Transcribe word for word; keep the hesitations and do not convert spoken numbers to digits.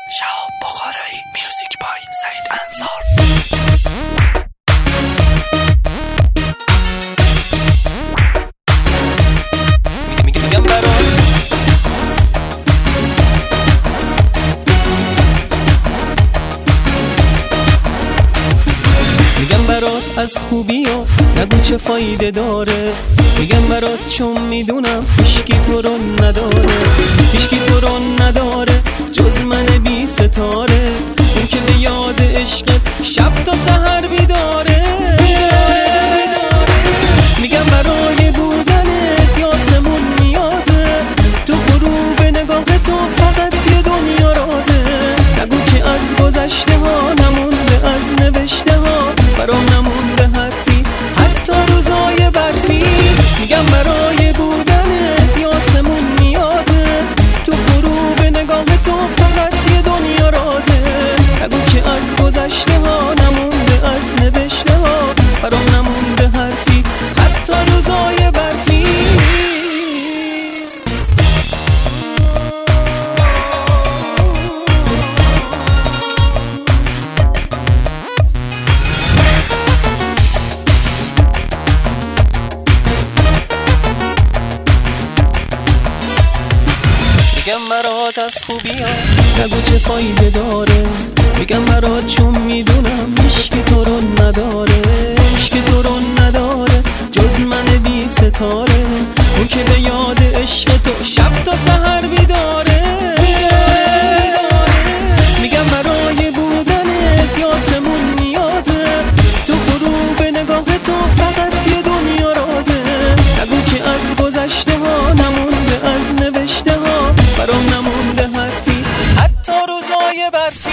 شهاب بخارایی، میوزیک بای سعید انصار. میگم میگم برات میگم برات از خوبی ها نگو چه فایده داره. میگم برات چون میدونم هیچکی تو رو نداره، هیچکی تو رو نداره جز من بی ستاره. اون که به یاد عشقت شب تا سحر بیداره. میگم برای بودنت یاسمون نیازه، تو غروب نگاه تو فقط یه دنیا رازه. نگو که از گذشته ها نمونده، از نوشته ها برام نمونده حرفی، حتی روزای برفی. میگم برای بودنت یاسمون نیازه، تو غروب نگاه تو فقط یه دنیا رازه. نگو که از گذشته ها نمونده، از نوشته ها برام نمونده حرفی، حتی روزای برفی. میگم برات از خوبی ها نگو چه فایده داره. میگم برات چون میدونم هیچکی تو رو نداره، هیچکی تو رو نداره جز من بی ستاره. اون که به یاد عشق تو شب تا سحر بیداره. میگم برای بودنت یاسمون نیازه، تو غروب نگاه تو فقط یه دنیا رازه. نگو که از گذشته ها نمونده، از نوشته ها برام نمونده حرفی، حتی روزای برفی.